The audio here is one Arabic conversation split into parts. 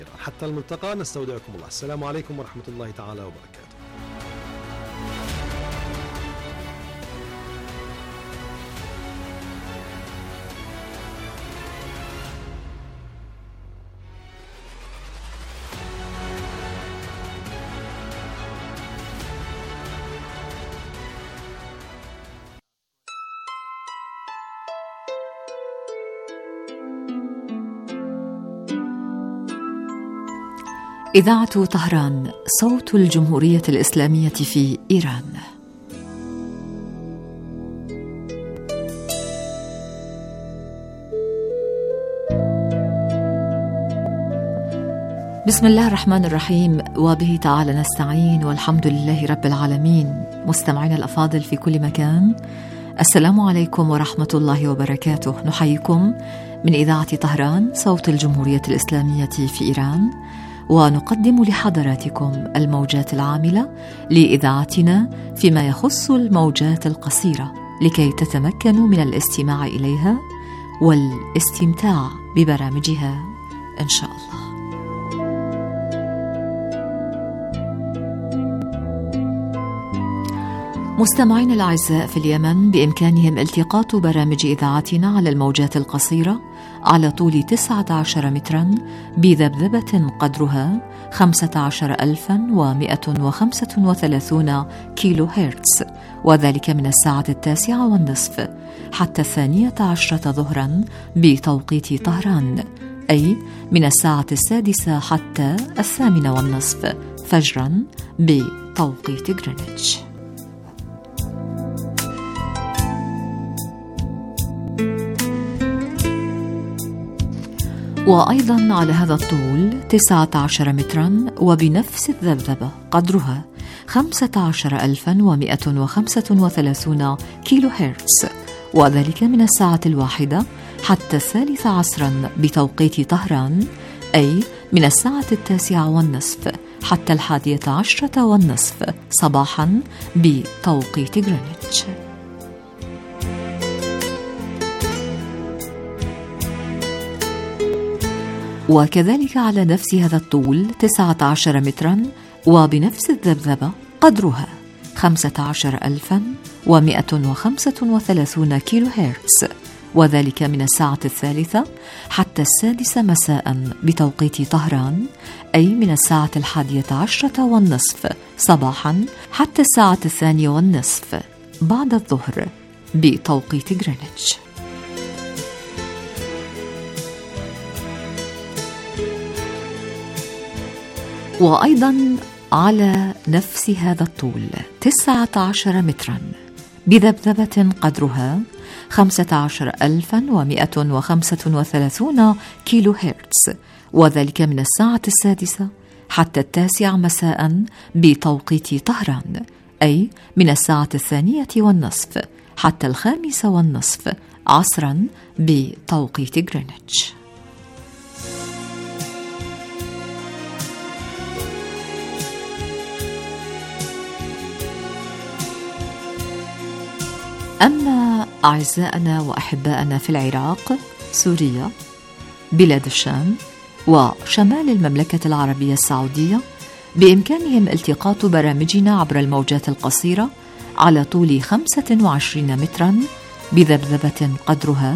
حتى الملتقى نستودعكم الله. السلام عليكم ورحمة الله تعالى وبركاته. إذاعة طهران، صوت الجمهورية الإسلامية في إيران. بسم الله الرحمن الرحيم، وبه تعالى نستعين، والحمد لله رب العالمين. مستمعين الأفاضل في كل مكان، السلام عليكم ورحمة الله وبركاته. نحييكم من إذاعة طهران، صوت الجمهورية الإسلامية في إيران، ونقدم لحضراتكم الموجات العاملة لإذاعتنا فيما يخص الموجات القصيرة، لكي تتمكنوا من الاستماع إليها والاستمتاع ببرامجها إن شاء الله. مستمعين الأعزاء في اليمن، بإمكانهم التقاط برامج إذاعتنا على الموجات القصيرة على طول 19 مترا بذبذبة قدرها 15135 كيلو هرتز، وذلك من الساعة 9:30 حتى 12 ظهرا بتوقيت طهران، أي من الساعة 6 حتى 8:30 فجرا بتوقيت غرينتش. وأيضا على هذا الطول 19 مترا وبنفس الذبذبة قدرها 15135 كيلو هرتز، وذلك من الساعة 1 حتى 3 عصرا بتوقيت طهران، أي من الساعة 9:30 حتى 11:30 صباحا بتوقيت غرينتش. وكذلك على نفس هذا الطول 19 مترا وبنفس الذبذبة قدرها 15135 كيلو هرتز، وذلك من الساعة 3 حتى 6 مساء بتوقيت طهران، أي من الساعة 11:30 صباحا حتى الساعة 2:30 بعد الظهر بتوقيت غرينتش. وأيضا على نفس هذا الطول 19 مترا بذبذبة قدرها 15135 كيلو هرتز، وذلك من الساعة 6 حتى 9 مساء بتوقيت طهران، أي من الساعة 2:30 حتى 5:30 عصرا بتوقيت غرينتش. أما أعزائنا وأحبائنا في العراق، سوريا، بلاد الشام، وشمال المملكة العربية السعودية، بإمكانهم التقاط برامجنا عبر الموجات القصيرة على طول 25 مترا بذبذبة قدرها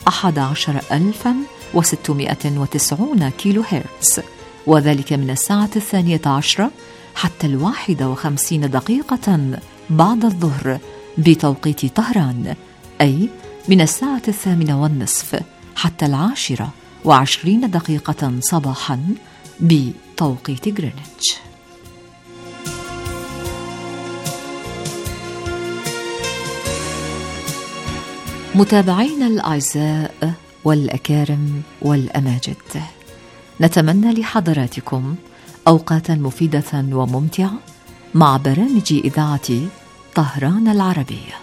11690 كيلو هرتز، وذلك من الساعة 12 حتى 51 دقيقة بعد الظهر بتوقيت طهران، أي من الساعة 8:30 حتى 10:20 دقيقة صباحا بتوقيت غرينتش. متابعينا الأعزاء والأكارم والأماجد، نتمنى لحضراتكم أوقاتا مفيدة وممتعة مع برامج إذاعة طهران العربية.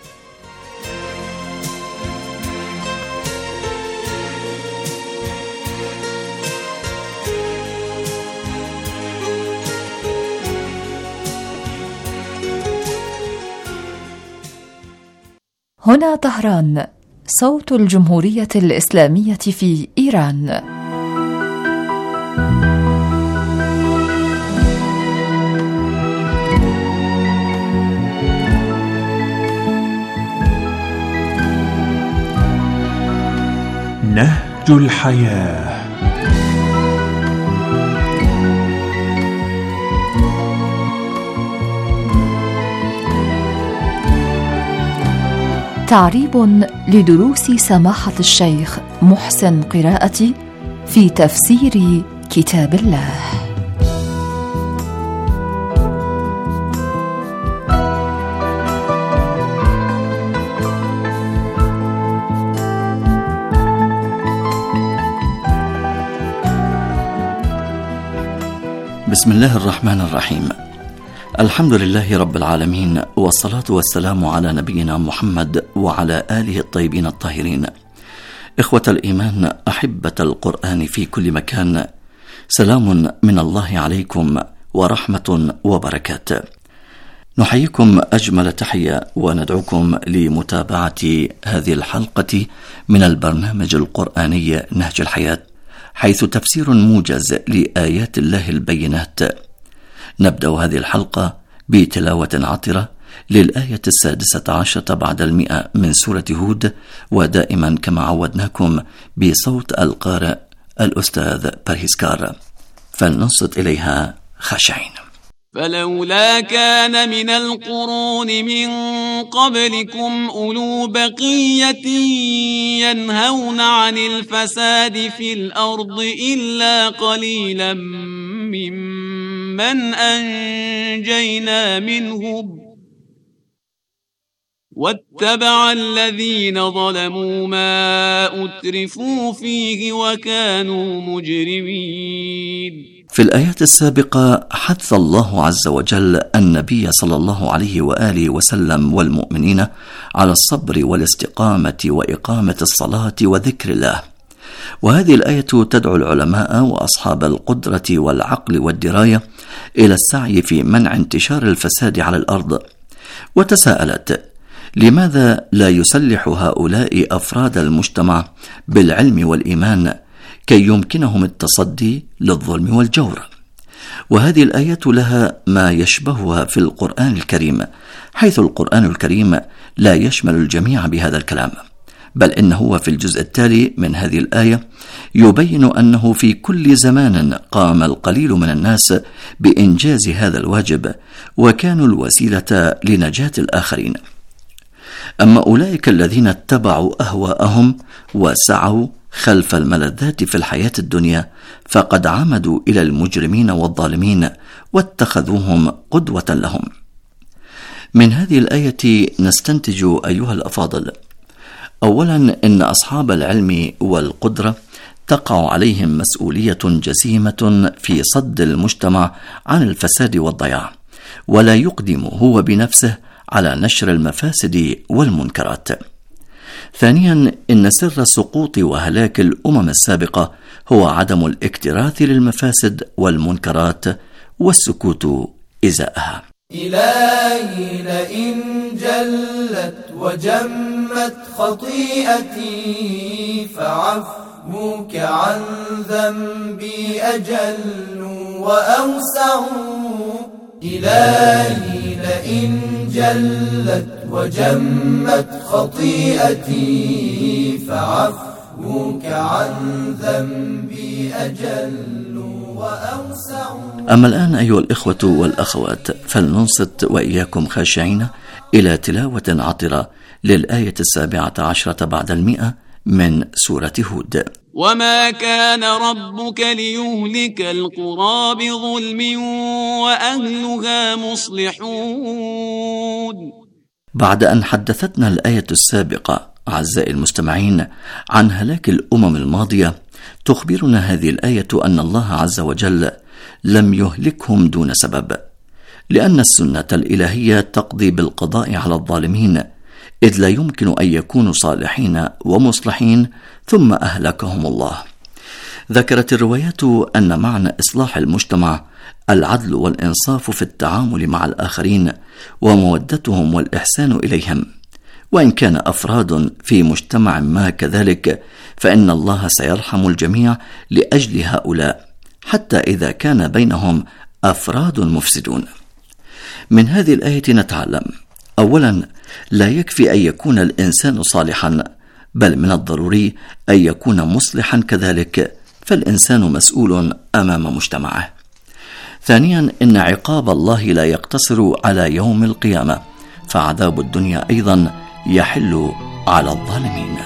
هنا طهران، صوت الجمهورية الإسلامية في إيران. الحياة. تعريب لدروس سماحة الشيخ محسن قراءة في تفسير كتاب الله. بسم الله الرحمن الرحيم. الحمد لله رب العالمين، والصلاة والسلام على نبينا محمد وعلى آله الطيبين الطاهرين. إخوة الإيمان، أحبة القرآن في كل مكان، سلام من الله عليكم ورحمة وبركاته. نحييكم أجمل تحية وندعوكم لمتابعة هذه الحلقة من البرنامج القرآني نهج الحياة، حيث تفسير موجز لآيات الله البينات. نبدأ هذه الحلقة بتلاوة عطرة للآية 16 بعد 100 من سورة هود، ودائما كما عودناكم بصوت القارئ الأستاذ برهيسكار، فلننصت إليها خاشعين. فلولا كان من القرون من قبلكم أولو بقية ينهون عن الفساد في الأرض إلا قليلا ممن أنجينا منهم واتبع الذين ظلموا ما أترفوا فيه وكانوا مجرمين. في الآيات السابقة حث الله عز وجل النبي صلى الله عليه وآله وسلم والمؤمنين على الصبر والاستقامة وإقامة الصلاة وذكر الله، وهذه الآية تدعو العلماء وأصحاب القدرة والعقل والدراية إلى السعي في منع انتشار الفساد على الأرض. وتساءلت: لماذا لا يسلح هؤلاء أفراد المجتمع بالعلم والإيمان كي يمكنهم التصدي للظلم والجور؟ وهذه الآية لها ما يشبهها في القرآن الكريم، حيث القرآن الكريم لا يشمل الجميع بهذا الكلام، بل إنه في الجزء التالي من هذه الآية يبين أنه في كل زمان قام القليل من الناس بإنجاز هذا الواجب، وكانوا الوسيلة لنجاة الآخرين. أما أولئك الذين اتبعوا أهواءهم وسعوا خلف الملذات في الحياة الدنيا فقد عمدوا إلى المجرمين والظالمين واتخذوهم قدوة لهم. من هذه الآية نستنتج أيها الأفاضل: أولا، إن أصحاب العلم والقدرة تقع عليهم مسؤولية جسيمة في صد المجتمع عن الفساد والضياع، ولا يقدم هو بنفسه على نشر المفاسد والمنكرات. ثانيا، إن سر سقوط وهلاك الأمم السابقة هو عدم الاكتراث للمفاسد والمنكرات والسكوت إزاءها. إلهي لئن جلت وجمت خطيئتي فعفوك عن ذنبي أجل وأوسع. إلهي لئن جلت وجمت خطيئتي فعفوك عن ذنبي أجل وأوسع. أما الآن أيها الإخوة والأخوات، فلننصت وإياكم خاشعين إلى تلاوة عطرة للآية 17 بعد 100 من سورة هود. وما كان ربك ليهلك القرى بظلم وأهلها مصلحون. بعد أن حدثتنا الآية السابقة أعزائي المستمعين عن هلاك الأمم الماضية، تخبرنا هذه الآية أن الله عز وجل لم يهلكهم دون سبب، لأن السنة الإلهية تقضي بالقضاء على الظالمين، إذ لا يمكن أن يكونوا صالحين ومصلحين ثم أهلكهم الله. ذكرت الروايات أن معنى إصلاح المجتمع العدل والإنصاف في التعامل مع الآخرين ومودتهم والإحسان إليهم، وإن كان أفراد في مجتمع ما كذلك، فإن الله سيرحم الجميع لأجل هؤلاء، حتى إذا كان بينهم أفراد مفسدون. من هذه الآية نتعلم: أولا، لا يكفي أن يكون الإنسان صالحا، بل من الضروري أن يكون مصلحا كذلك، فالإنسان مسؤول أمام مجتمعه. ثانيا، إن عقاب الله لا يقتصر على يوم القيامة، فعذاب الدنيا أيضا يحل على الظالمين.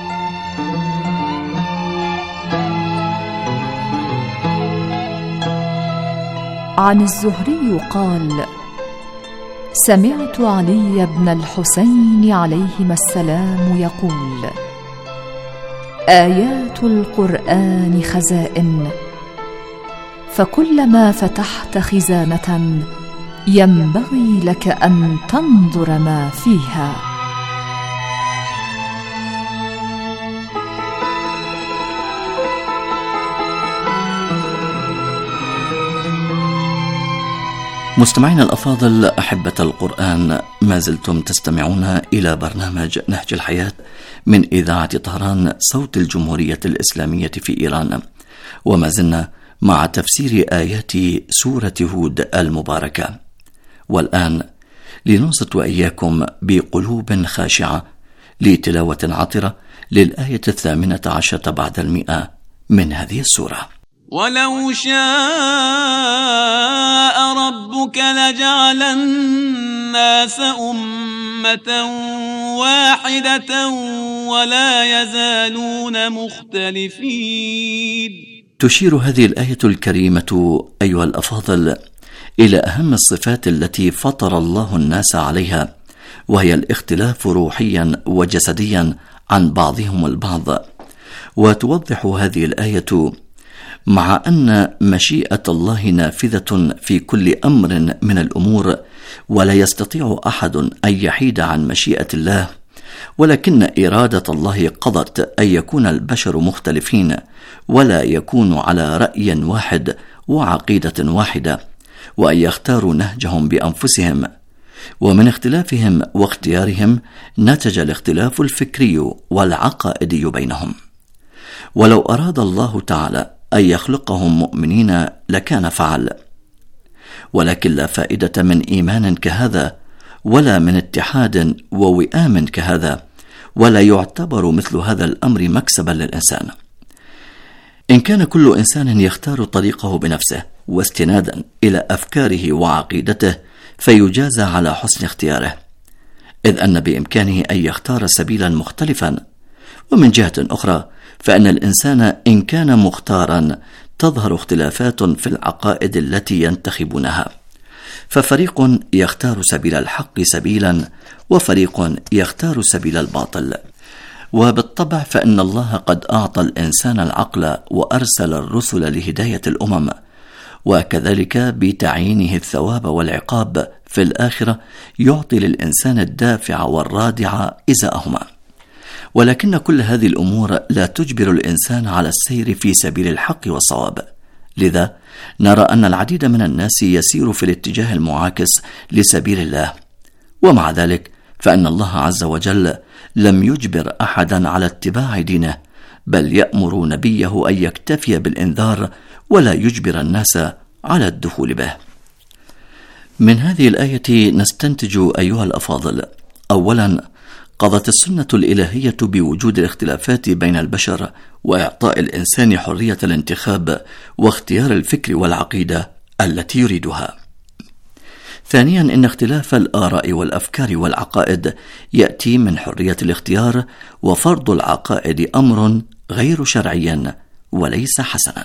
عن الزهري قال: سمعت علي بن الحسين عليهما السلام يقول: آيات القرآن خزائن، فكلما فتحت خزانة ينبغي لك أن تنظر ما فيها. مستمعينا الأفاضل، أحبة القرآن، ما زلتم تستمعون إلى برنامج نهج الحياة من إذاعة طهران صوت الجمهورية الإسلامية في إيران، وما زلنا مع تفسير آيات سورة هود المباركة. والآن لننصت وإياكم بقلوب خاشعة لتلاوة عطرة للآية 18 بعد 100 من هذه السورة. ولو شاء ربك لجعل الناس أمة واحدة ولا يزالون مختلفين. تشير هذه الآية الكريمة أيها الأفاضل إلى أهم الصفات التي فطر الله الناس عليها، وهي الاختلاف روحيا وجسديا عن بعضهم البعض. وتوضح هذه الآية مع أن مشيئة الله نافذة في كل أمر من الأمور، ولا يستطيع أحد أن يحيد عن مشيئة الله، ولكن إرادة الله قضت أن يكون البشر مختلفين ولا يكون على رأي واحد وعقيدة واحدة، وأن يختاروا نهجهم بأنفسهم. ومن اختلافهم واختيارهم نتج الاختلاف الفكري والعقائدي بينهم. ولو أراد الله تعالى أن يخلقهم مؤمنين لكان فعل، ولكن لا فائدة من إيمان كهذا، ولا من اتحاد ووئام كهذا، ولا يعتبر مثل هذا الأمر مكسبا للإنسان. إن كان كل إنسان يختار طريقه بنفسه واستنادا إلى أفكاره وعقيدته فيجازى على حسن اختياره، إذ أن بإمكانه أن يختار سبيلا مختلفا. ومن جهة أخرى فإن الإنسان إن كان مختارا تظهر اختلافات في العقائد التي ينتخبونها، ففريق يختار سبيل الحق سبيلا، وفريق يختار سبيل الباطل. وبالطبع فإن الله قد أعطى الإنسان العقل وأرسل الرسل لهداية الأمم، وكذلك بتعيينه الثواب والعقاب في الآخرة يعطي للإنسان الدافع والرادع إزاءهما. ولكن كل هذه الأمور لا تجبر الإنسان على السير في سبيل الحق والصواب. لذا نرى أن العديد من الناس يسير في الاتجاه المعاكس لسبيل الله، ومع ذلك فإن الله عز وجل لم يجبر أحدا على اتباع دينه، بل يأمر نبيه أن يكتفي بالإنذار ولا يجبر الناس على الدخول به. من هذه الآية نستنتج أيها الأفاضل: أولا، قضت السنة الإلهية بوجود الاختلافات بين البشر وإعطاء الإنسان حرية الانتخاب واختيار الفكر والعقيدة التي يريدها. ثانيا، إن اختلاف الآراء والأفكار والعقائد يأتي من حرية الاختيار، وفرض العقائد أمر غير شرعي وليس حسنا.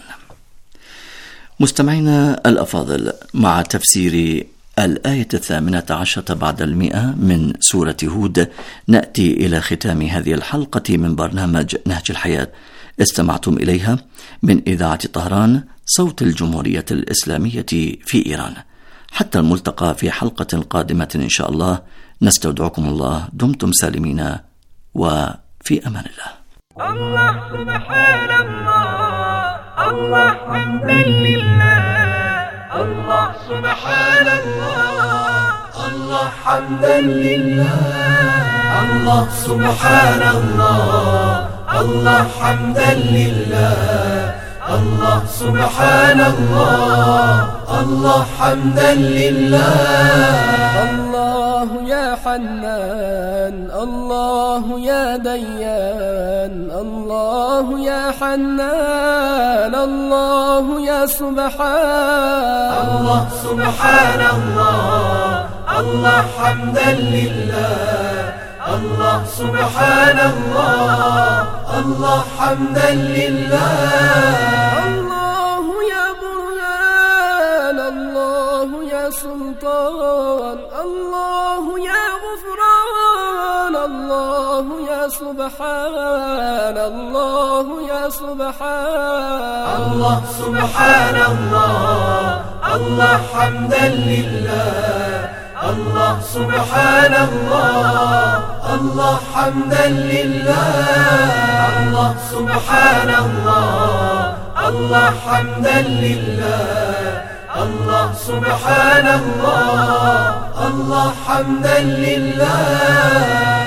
مستمعينا الأفاضل، مع تفسير الآية 18 بعد 100 من سورة هود نأتي إلى ختام هذه الحلقة من برنامج نهج الحياة. استمعتم إليها من إذاعة طهران صوت الجمهورية الإسلامية في إيران. حتى الملتقى في حلقة قادمة إن شاء الله، نستودعكم الله، دمتم سالمين وفي أمان الله. الله سبحان الله، الله حمدا لله، الله سبحان الله، الله حمدا لله، الله سبحان الله، الله حمدا لله، الله سبحان الله، الله حمدا لله، الله الله يا حنان، الله يا ديان، الله يا حنان، الله يا سبحان. الله سبحان الله، الله حمدا لله، الله سبحان الله، الله حمدا لله. الله يا برهان، الله يا سلطان، الله يا غفران، الله يا سبحان، الله يا سبحان. الله سبحان الله، الله حمدا لله، الله سبحان الله، الله حمدا لله. الله سبحان الله، الله حمدا لله، الله سبحان الله، الله حمدا لله.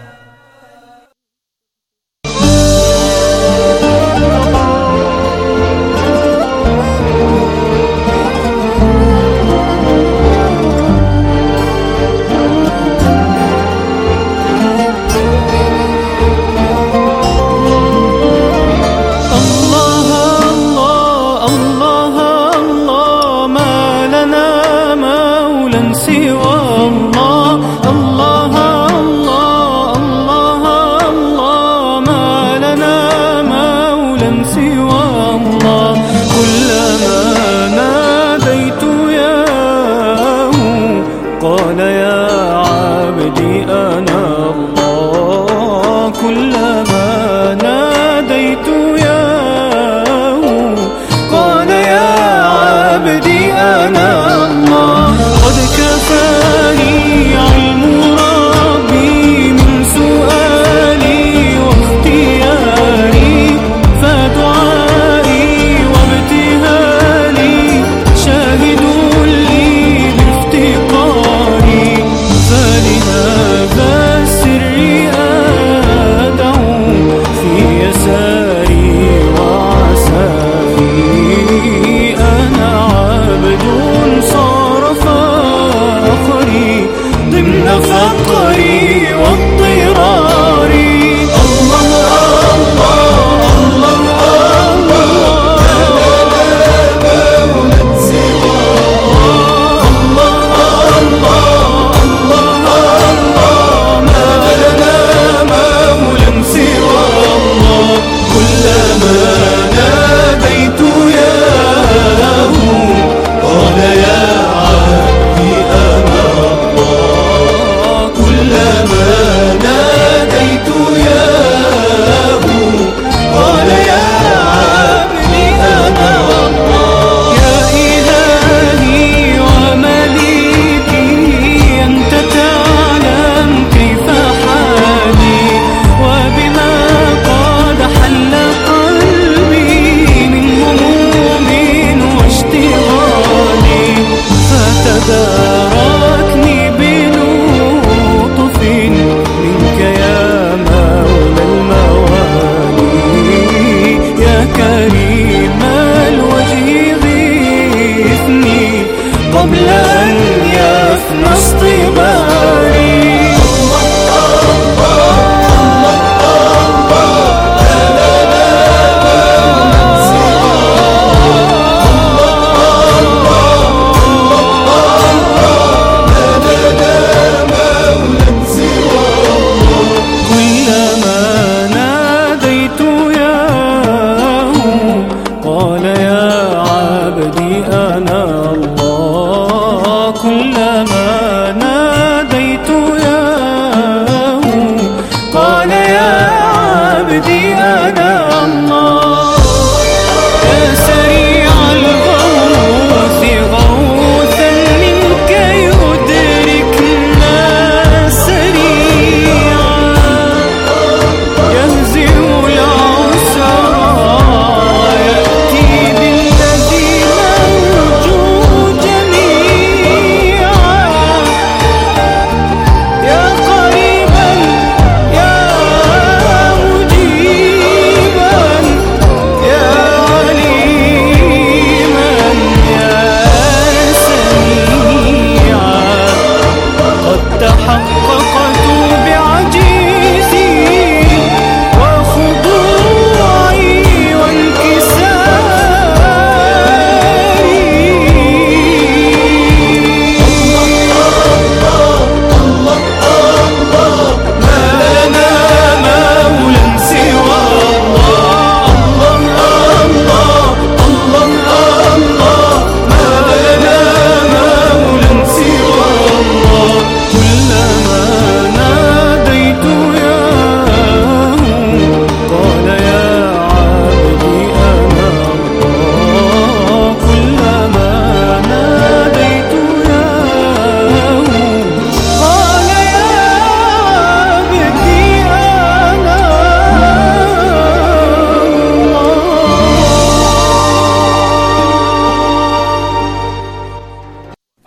قال يا عبدي أنا الله، كلما ناديت ياه قال يا عبدي أنا الله. قد كفاني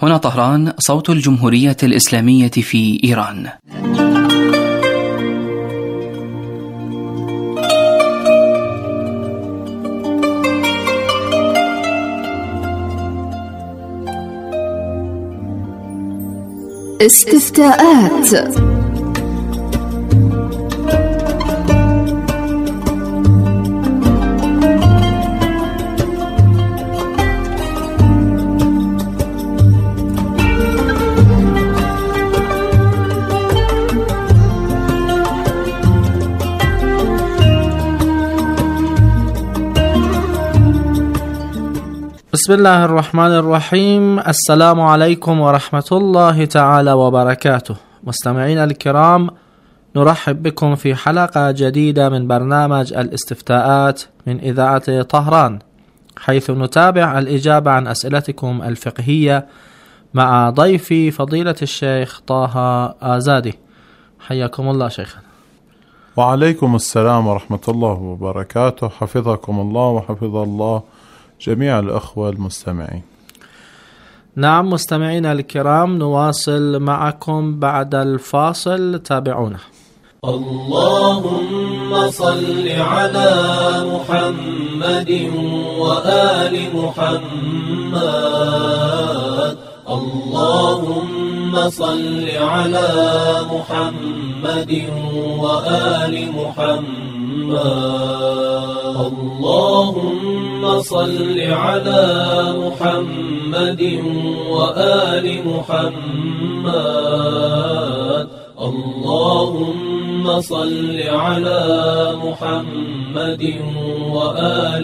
هنا طهران، صوت الجمهورية الإسلامية في إيران. استفتاءات. بسم الله الرحمن الرحيم. السلام عليكم ورحمة الله تعالى وبركاته. مستمعينا الكرام، نرحب بكم في حلقة جديدة من برنامج الاستفتاءات من إذاعة طهران، حيث نتابع الإجابة عن أسئلتكم الفقهية مع ضيفي فضيلة الشيخ طه آزادي. حياكم الله شيخنا. وعليكم السلام ورحمة الله وبركاته. حفظكم الله وحفظ الله جميع الأخوة المستمعين. نعم مستمعينا الكرام، نواصل معكم بعد الفاصل، تابعونا. اللهم صل على محمد وآل محمد. اللهم صل على محمد وآل محمد. اللهم صل على محمد وآل محمد. اللهم صل على محمد وآل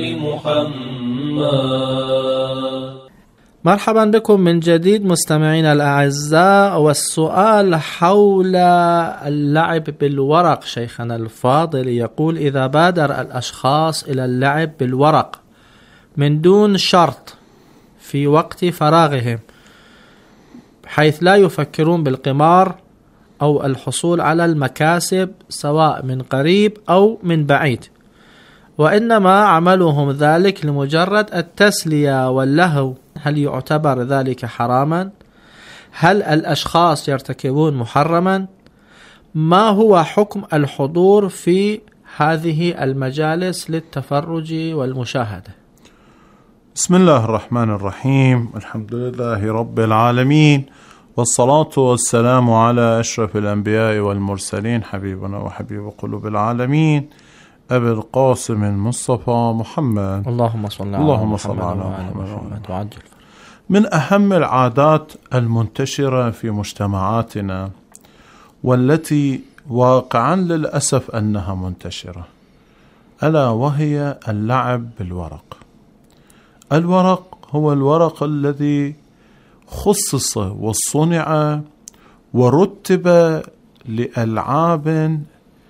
محمد. مرحبا بكم من جديد مستمعينا الأعزاء، والسؤال حول اللعب بالورق. شيخنا الفاضل يقول: إذا بادر الأشخاص إلى اللعب بالورق من دون شرط في وقت فراغهم، حيث لا يفكرون بالقمار أو الحصول على المكاسب سواء من قريب أو من بعيد، وإنما عملهم ذلك لمجرد التسلية واللهو، هل يعتبر ذلك حراما؟ هل الأشخاص يرتكبون محرما؟ ما هو حكم الحضور في هذه المجالس للتفرج والمشاهدة؟ بسم الله الرحمن الرحيم. الحمد لله رب العالمين، والصلاة والسلام على أشرف الأنبياء والمرسلين، حبيبنا وحبيب قلوب العالمين أبي القاسم المصطفى محمد. اللهم صل على محمد وعجل. من أهم العادات المنتشرة في مجتمعاتنا، والتي واقعا للأسف أنها منتشرة، ألا وهي اللعب بالورق. الورق هو الورق الذي خصص وصنع ورتب لألعاب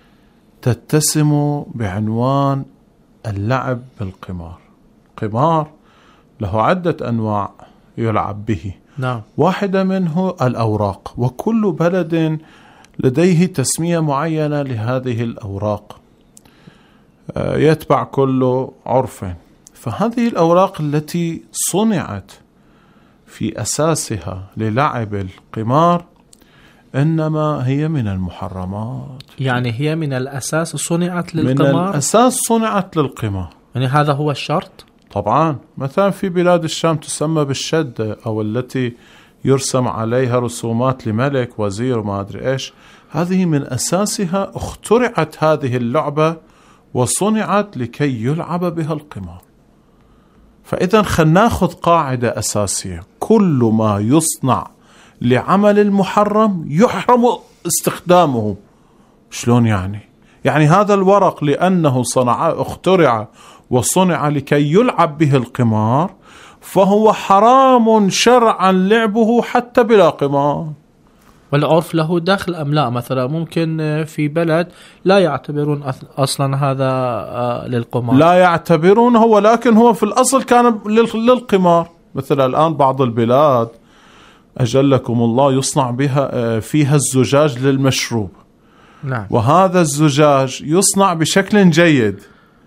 تتسم بعنوان اللعب بالقمار. قمار له عدة أنواع يلعب به. نعم. واحدة منه الأوراق، وكل بلد لديه تسمية معينة لهذه الأوراق، يتبع كل عرف. فهذه الأوراق التي صنعت في أساسها للعب القمار إنما هي من المحرمات. يعني هي من الأساس صنعت للقمار؟ من الأساس صنعت للقمار. يعني هذا هو الشرط؟ طبعا. مثلا في بلاد الشام تسمى بالشدة، أو التي يرسم عليها رسومات لملك وزير وما أدري إيش. هذه من أساسها اخترعت هذه اللعبة وصنعت لكي يلعب بها القمار. فإذا خلنا ناخذ قاعدة أساسية: كل ما يصنع لعمل المحرم يحرم استخدامه. شلون يعني؟ يعني هذا الورق لأنه اخترع وصنع لكي يلعب به القمار، فهو حرام شرعا لعبه حتى بلا قمار. والعرف له دخل أم لا؟ مثلا ممكن في بلد لا يعتبرون أصلا هذا للقمار، لا يعتبرونه، ولكن هو في الأصل كان للقمار. مثل الآن بعض البلاد أجلكم الله يصنع بها فيها الزجاج للمشروب. نعم. وهذا الزجاج يصنع بشكل جيد،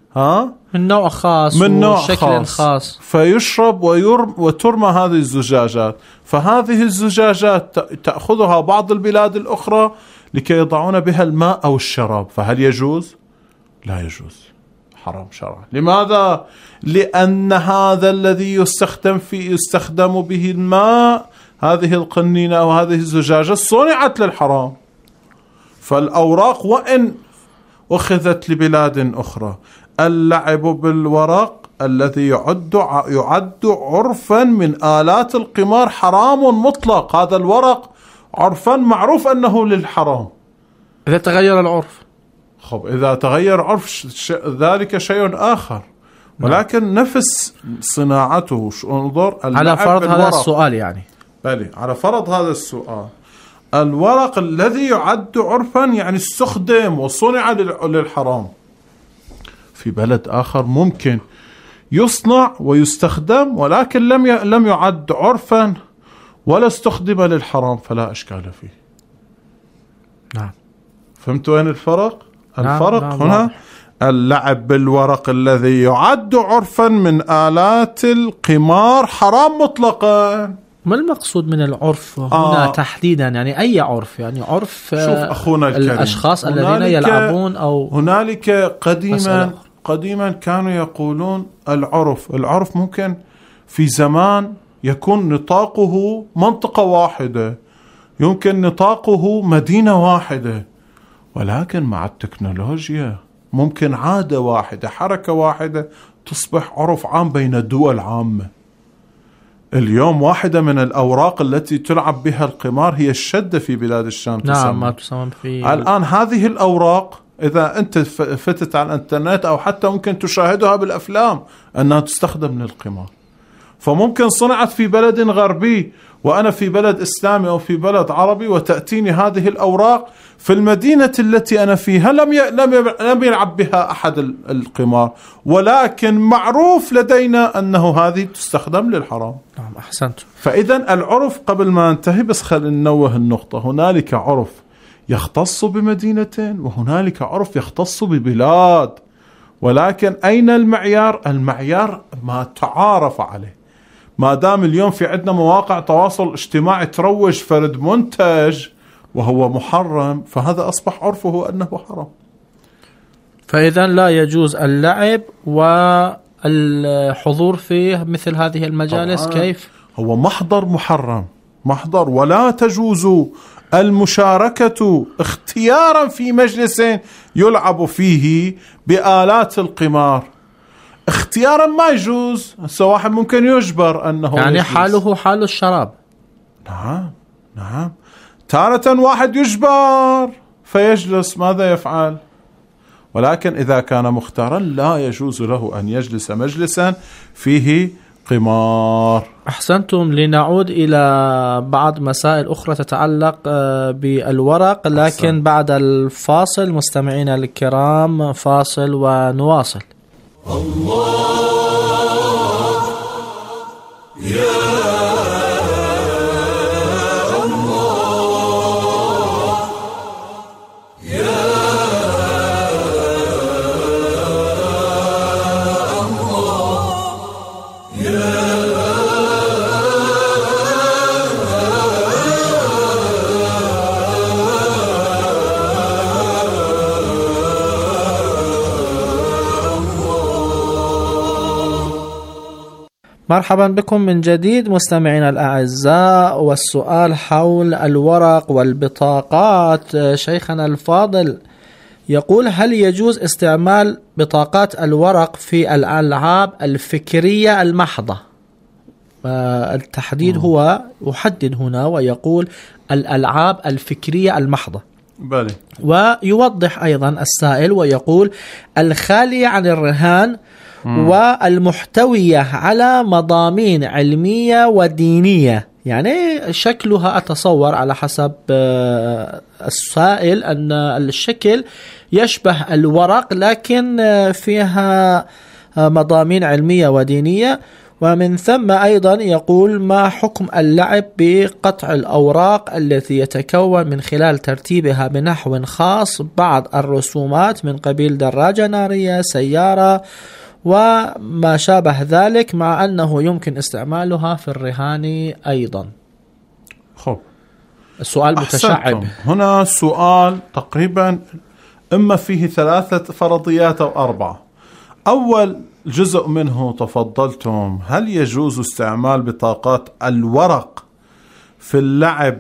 من نوع خاص، من نوع شكل خاص، فيشرب وترمى هذه الزجاجات. فهذه الزجاجات تأخذها بعض البلاد الأخرى لكي يضعون بها الماء أو الشراب. فهل يجوز؟ لا يجوز، حرام شرعا. لماذا؟ لأن هذا الذي يستخدم به الماء، هذه القنينة أو هذه الزجاجة صنعت للحرام. فالأوراق وإن أخذت لبلاد أخرى، اللعب بالورق الذي يعد عرفا من آلات القمار حرام مطلق. هذا الورق عرفا معروف أنه للحرام. إذا تغير العرف، إذا تغير عرف ذلك شيء آخر، ولكن نفس صناعته. انظر على فرض هذا السؤال، يعني بلي على فرض هذا السؤال، الورق الذي يعد عرفا يعني استخدم وصنع للحرام، في بلد آخر ممكن يصنع ويستخدم ولكن لم يعد عرفا ولا استخدم للحرام، فلا أشكال فيه. نعم. فهمتوا وين الفرق؟ الفرق نعم. هنا اللعب بالورق الذي يعد عرفا من آلات القمار حرام مطلقا. ما المقصود من العرف هنا تحديدا؟ يعني أي عرف؟ يعني عرف شوف أخونا الكريم، الأشخاص الذين يلعبون أو هنالك قديما كانوا يقولون العرف ممكن في زمان يكون نطاقه منطقة واحدة، يمكن نطاقه مدينة واحدة، ولكن مع التكنولوجيا ممكن عادة واحدة، حركة واحدة تصبح عرف عام بين الدول عامة. اليوم واحدة من الأوراق التي تلعب بها القمار هي الشدة في بلاد الشام. نعم، ما تسمى في الآن هذه الأوراق إذا أنت فتت على الإنترنت أو حتى ممكن تشاهدها بالأفلام أنها تستخدم للقمار. فممكن صنعت في بلد غربي وأنا في بلد إسلامي أو في بلد عربي، وتأتيني هذه الأوراق في المدينة التي أنا فيها لم يلعب بها أحد القمار، ولكن معروف لدينا أنه هذه تستخدم للحرام. نعم، أحسنت. فإذا العرف، قبل ما ننتهي بس خلينا ننوه النقطة، هنالك عرف يختص بمدينة وهنالك عرف يختص ببلاد، ولكن أين المعيار؟ المعيار ما تعارف عليه. ما دام اليوم في عندنا مواقع تواصل اجتماعي تروج فرد منتج وهو محرم، فهذا أصبح عرفه أنه حرام. فإذا لا يجوز اللعب والحضور فيه مثل هذه المجالس. كيف؟ هو محضر محرم، محضر، ولا تجوز المشاركة اختيارا في مجلس يلعب فيه بآلات القمار. اختيارا ما يجوز. هسه واحد ممكن يجبر أنه يعني يجلس. حاله حال الشراب. نعم. تارة واحد يجبر فيجلس، ماذا يفعل؟ ولكن إذا كان مختارا لا يجوز له أن يجلس مجلسا فيه قمار. أحسنتم. لنعود إلى بعض مسائل أخرى تتعلق بالورق، لكن بعد الفاصل. مستمعينا الكرام، فاصل ونواصل. الله يا مرحبا بكم من جديد مستمعينا الأعزاء، والسؤال حول الورق والبطاقات. شيخنا الفاضل يقول: هل يجوز استعمال بطاقات الورق في الألعاب الفكرية المحضة؟ التحديد هو يحدد هنا ويقول الألعاب الفكرية المحضة. بالي. ويوضح أيضا السائل ويقول: الخالية عن الرهان والمحتوية على مضامين علمية ودينية. يعني شكلها أتصور على حسب السائل أن الشكل يشبه الورق لكن فيها مضامين علمية ودينية، ومن ثم أيضا يقول: ما حكم اللعب بقطع الأوراق التي يتكون من خلال ترتيبها بنحو خاص بعض الرسومات من قبيل دراجة نارية، سيارة وما شابه ذلك، مع أنه يمكن استعمالها في الرهان أيضا؟ خب، السؤال متشعب. هنا سؤال تقريبا إما فيه 3 فرضيات أو 4. أول جزء منه تفضلتم: هل يجوز استعمال بطاقات الورق في اللعب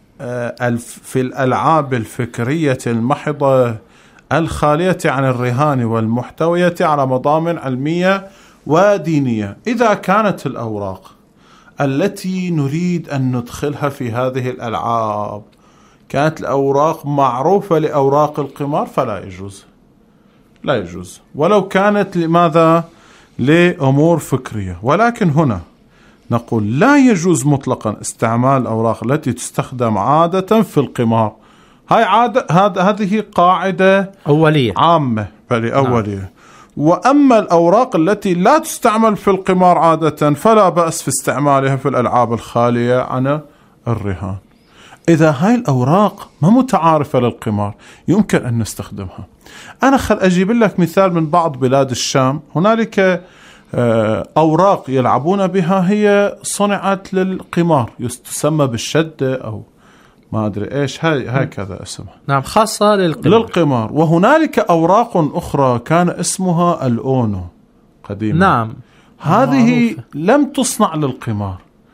في الألعاب الفكرية المحضة الخالية عن الرهان والمحتوية على مضامن علمية ودينية؟ إذا كانت الأوراق التي نريد أن ندخلها في هذه الألعاب كانت الأوراق معروفة لأوراق القمار فلا يجوز، لا يجوز، ولو كانت لماذا؟ لأمور فكرية. ولكن هنا نقول لا يجوز مطلقا استعمال الأوراق التي تستخدم عادة في القمار. هاي عادة، هذه قاعدة أولية عامة، بل أولية. وأما الأوراق التي لا تستعمل في القمار عادة فلا بأس في استعمالها في الألعاب الخالية عن الرهان. إذا هاي الأوراق ما متعارفة للقمار يمكن أن نستخدمها. أنا أجيب لك مثال من بعض بلاد الشام. هنالك أوراق يلعبون بها هي صنعت للقمار، تسمى بالشدة أو ما أدري إيش، هكذا اسمها. نعم، خاصة للقمار. وهنالك أوراق أخرى كان اسمها الأونو قديما. نعم، هذه معروفة. لم تصنع للقمار،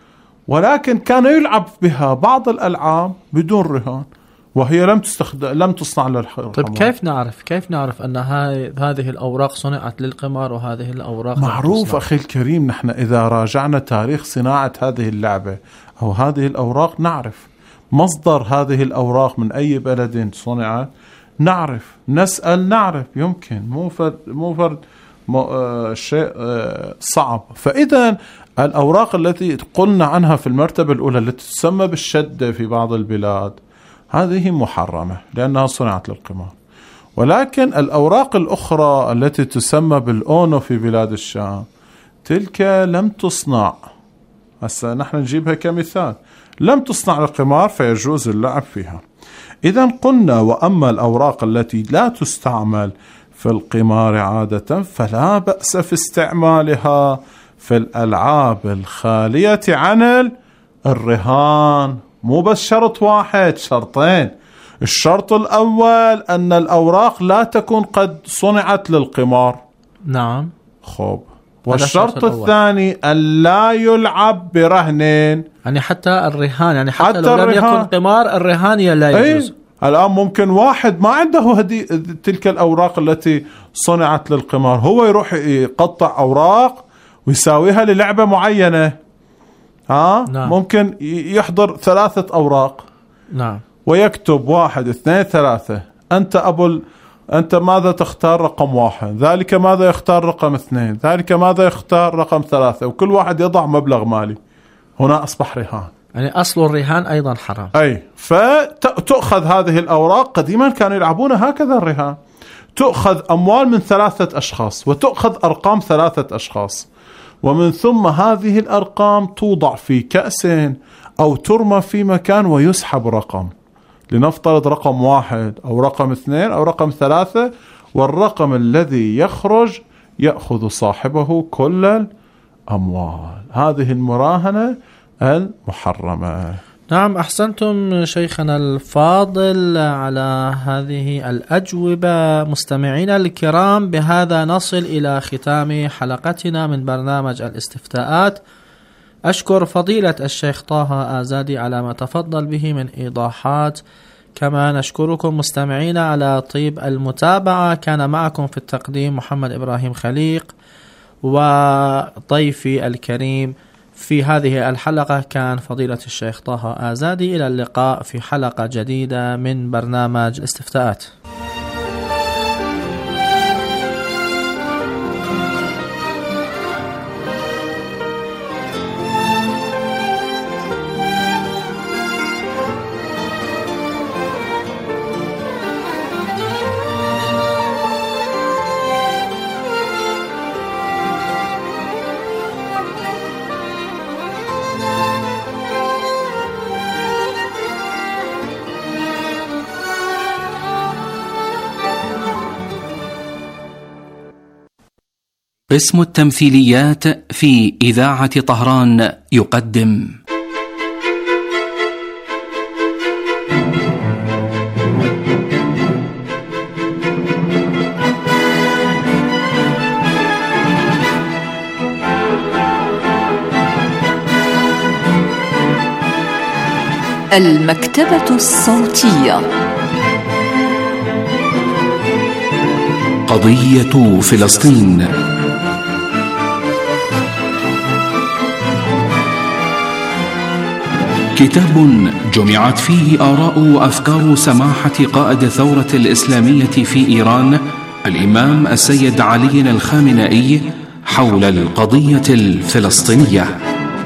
ولكن كان يلعب بها بعض الألعاب بدون رهان، وهي لم تصنع للقمار. طيب كيف نعرف أن هذه الأوراق صنعت للقمار وهذه الأوراق معروف أخي الكريم. نحن إذا راجعنا تاريخ صناعة هذه اللعبة أو هذه الأوراق نعرف مصدر هذه الأوراق من أي بلد صنعت، نعرف، نسأل، نعرف، يمكن، مو فرد شيء صعب. فإذا الأوراق التي قلنا عنها في المرتبة الأولى التي تسمى بالشدة في بعض البلاد هذه محرمة لأنها صنعت للقمار. ولكن الأوراق الأخرى التي تسمى بالأونو في بلاد الشام تلك لم تصنع، هسه نحن نجيبها كمثال، لم تصنع للقمار فيجوز اللعب فيها. إذا قلنا: وأما الأوراق التي لا تستعمل في القمار عادة فلا بأس في استعمالها في الألعاب الخالية عن الرهان. مو بس شرط واحد، شرطين. الشرط الأول أن الأوراق لا تكون قد صنعت للقمار. نعم. خب، والشرط الثاني أن لا يلعب برهنين، يعني حتى الرهان، يعني حتى لو لم يكن قمار الرهان لا يجوز. الآن ممكن واحد ما عنده تلك الأوراق التي صنعت للقمار، هو يروح يقطع أوراق ويساويها للعبة معينة. نعم. ممكن يحضر 3 أوراق. نعم. ويكتب 1 2 3، أنت ماذا تختار؟ رقم 1، ذلك ماذا يختار؟ رقم 2، ذلك ماذا يختار؟ رقم 3، وكل واحد يضع مبلغ مالي. هنا أصبح رهان، يعني أصل الرهان أيضا حرام. أي، فتؤخذ هذه الأوراق. قديما كانوا يلعبون هكذا الرهان، تؤخذ أموال من 3 أشخاص وتؤخذ أرقام 3 أشخاص، ومن ثم هذه الأرقام توضع في كأس أو ترمى في مكان ويسحب رقم، لنفترض رقم 1 أو رقم 2 أو رقم 3، والرقم الذي يخرج يأخذ صاحبه كل الأموال. هذه المراهنة المحرمة. نعم، أحسنتم شيخنا الفاضل على هذه الأجوبة. مستمعينا الكرام، بهذا نصل إلى ختام حلقتنا من برنامج الاستفتاءات. أشكر فضيلة الشيخ طه آزادي على ما تفضل به من إيضاحات، كما نشكركم مستمعينا على طيب المتابعة. كان معكم في التقديم محمد إبراهيم خليق، وضيفي الكريم في هذه الحلقة كان فضيلة الشيخ طه آزادي. إلى اللقاء في حلقة جديدة من برنامج الاستفتاءات. قسم التمثيليات في إذاعة طهران يقدم المكتبة الصوتية. قضية فلسطين. كتاب جمعت فيه آراء وأفكار سماحة قائد الثورة الإسلامية في إيران الإمام السيد علي الخامنئي حول القضية الفلسطينية.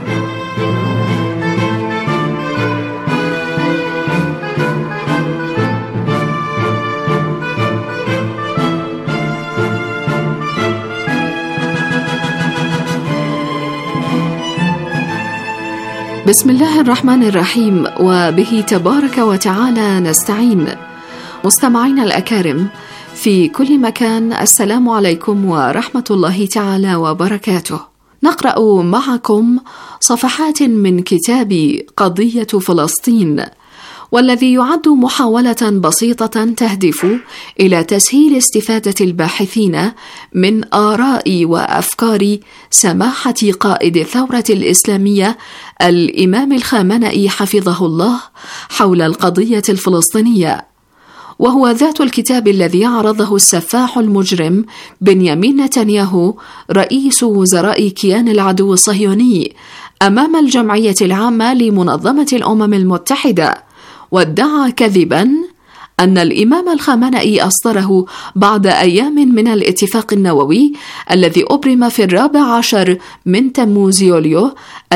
بسم الله الرحمن الرحيم، وبه تبارك وتعالى نستعين. مستمعين الأكارم في كل مكان، السلام عليكم ورحمة الله تعالى وبركاته. نقرأ معكم صفحات من كتاب قضية فلسطين، والذي يعد محاولة بسيطة تهدف إلى تسهيل استفادة الباحثين من آراء وأفكار سماحة قائد الثورة الإسلامية الإمام الخامنئي حفظه الله حول القضية الفلسطينية، وهو ذات الكتاب الذي عرضه السفاح المجرم بنيامين نتنياهو رئيس وزراء كيان العدو الصهيوني أمام الجمعية العامة لمنظمة الأمم المتحدة، وادعى كذبا أن الإمام الخامنئي أصدره بعد أيام من الاتفاق النووي الذي أبرم في 14 من تموز يوليو